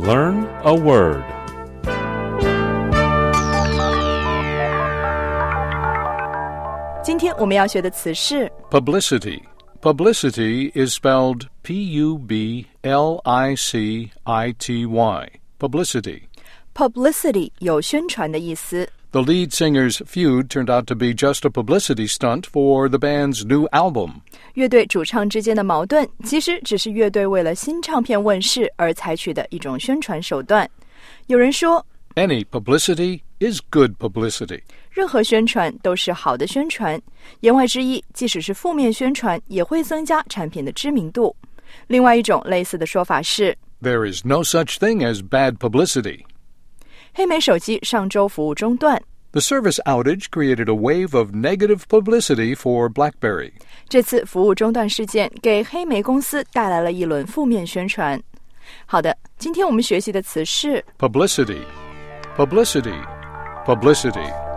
Learn a word. 今天我们要学的词是 Publicity. Publicity is spelled P-U-B-L-I-C-I-T-Y. Publicity. publicity 有宣传的意思。 The lead singer's feud turned out to be just a publicity stunt for the band's new album. 乐队主唱之间的矛盾其实只是乐队为了新唱片问世而采取的一种宣传手段。有人说 Any publicity is good publicity. 任何宣传都是好的宣传，言外之意，即使是负面宣传也会增加产品的知名度。另外一种类似的说法是 There is no such thing as bad publicity. 黑莓手机上周服务中断， The service outage created a wave of negative publicity for BlackBerry. 这次服务中断事件给黑莓公司带来了一轮负面宣传。好的，今天我们学习的词是 Publicity. Publicity. Publicity.